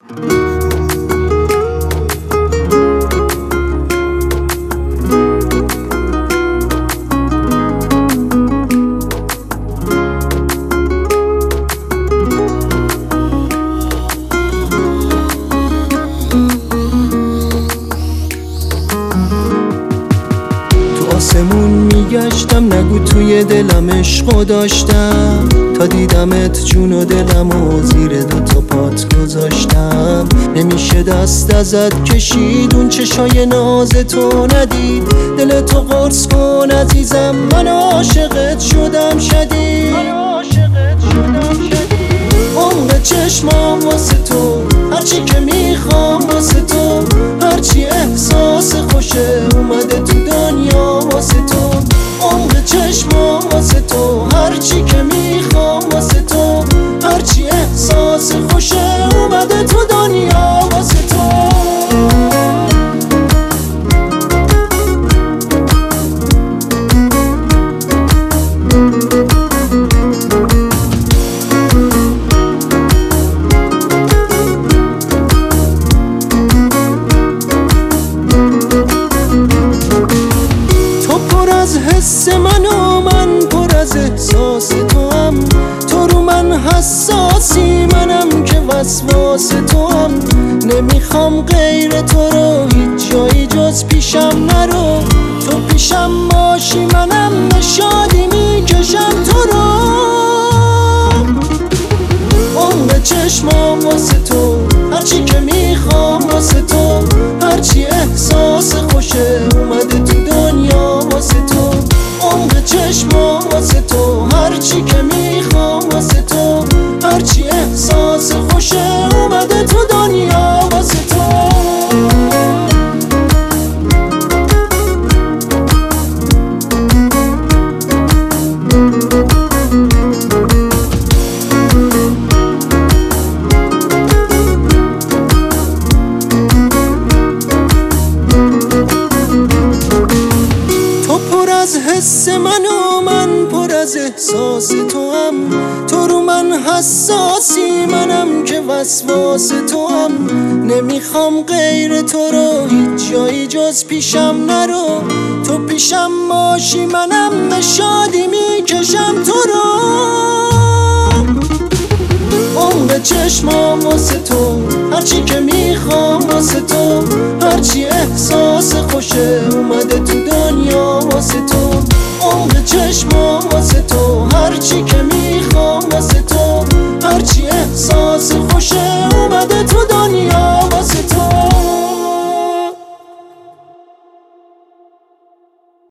آسمون میگشتم نگو توی دلم عشقو داشتم، تا دیدمت جون و دلمو زیر دوتا پات گذاشتم. نمیشه دست ازت کشید، اون چشای ناز تو ندید. دل تو قرص کن عزیزم، من عاشقت شدم شدید. عمق چشمام واسه تو، هرچی که میخوام واسه تو، هرچی احساس خوشه اومده تو دنیا واسه تو. عمق چشمام واسه تو، هرچی که میخوام واسه تو، هرچی احساس خوشه اومده تو دنیا واسه تو. حس من و من پر از احساس تو هم، تو رو من حساسی، منم که وسواس تو هم. نمیخوام غیر تو رو هیچ جایی جز پیشم نرو، تو پیشم باشی منم نشادی میکشم تو رو. عمق چشمام واسه تو، هرچی که میخوام واسه تو، هرچی احساس خوشه اومده تو دنیا واسه تو. عمق چشمام واسه تو، هرچی که میخوام واسه تو، هرچی احساس خوشه اومده تو دنیا واسه تو. حس من و من پر از احساس تو هم، تو رو من حساسی، منم که وسواس تو هم. نمیخوام غیر تو رو هیچ جایی جز پیشم نرو، تو پیشم باشی منم نشادی میکشم تو رو. عمق چشمام واسه تو، هرچی که میخوام واسه تو، هرچی احساس خوشه اومده تو دنیا واسه تو. عمق چشمام واسه تو، هرچی که میخوام واسه تو، هرچی احساس خوشه